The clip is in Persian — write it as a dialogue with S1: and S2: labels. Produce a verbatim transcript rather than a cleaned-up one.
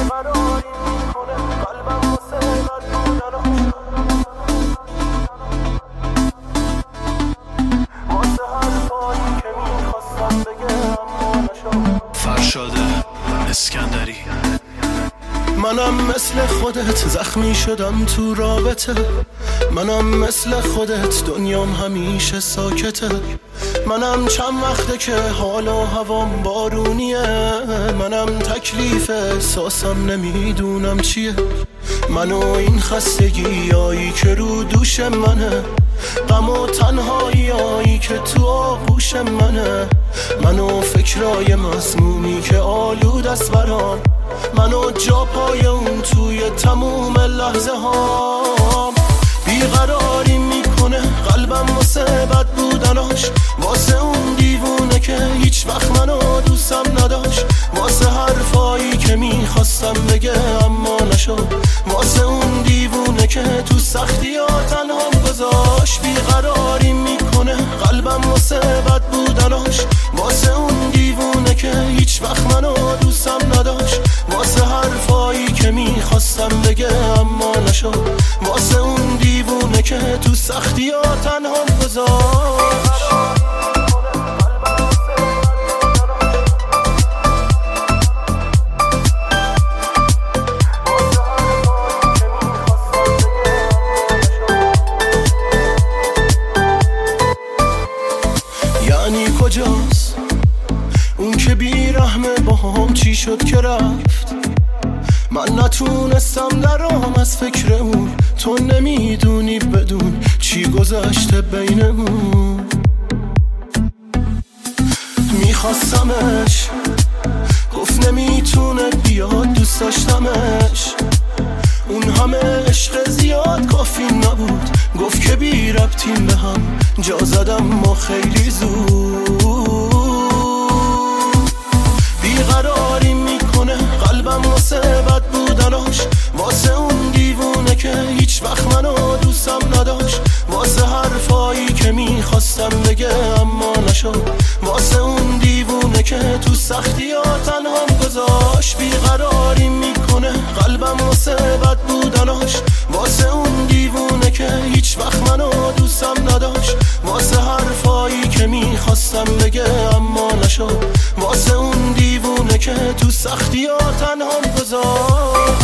S1: بیقراری میکنه قلبم واسه بد بودناش، واسه حرفایی که میخواستم بگم اما نشد.
S2: فرشاده اسکندری.
S1: منم مثل خودت زخمی شدم تو رابطه، منم مثل خودت دنیام همیشه ساکته، منم چند وقته که حال و هوام بارونیه، منم تکلیف احساسم نمیدونم چیه، منو این خستگیایی که رو دوش منه، غم و تنهاییایی که تو آغوش منه، منو فکرای مسمومی که آلود است برام، منو جا پای اون توی تموم لحظه هام. بیقراری میکنه قلبم واسه بد بودناش، واسه اون دیوونه که هیچ وقت منو دوستم نداشت، واسه حرفایی که میخواستم بگه اما نشد، واسه اون دیوونه که تو سختی ها تنهام گذاشت. بیقراری میکنه قلبم واسه بد بودناش، واسه اون دیوونه که هیچ وقت منو دوستم نداشت، واسه حرفایی که میخواستم بگه اما نشد، واسه اون دیوونه که تو سختی ها تنهام گذاشت. یعنی کجاست اون که بیرحمه باهام چی شد که رفت، من نتونستم درام از فکر اون، تو نمیدونی بدون چی گذشته بینمون. میخواستمش گفت نمیتونه بیاد، دوست داشتمش اون همه عشق زیاد کافی نبود، گفت که بی ربطیم به هم، جا زدم ما خیلی زود. بیقراری میکنه قلبم واسه بد بودناش، واسه اون دیوونه که هیچ وقت منو دوستم نداشت، واسه حرفایی که میخواستم بگه اما نشد، واسه اون دیوونه که تو سختی ها تنهام گذاشت. بیقراری میکنه قلبم واسه بد بودناش، واسه اون دیوونه که هیچ وقت منو دوستم نداشت، واسه حرفایی که میخواستم بگه اما نشد، واسه اون دیوونه که تو سختی ها تنهام گذاشت.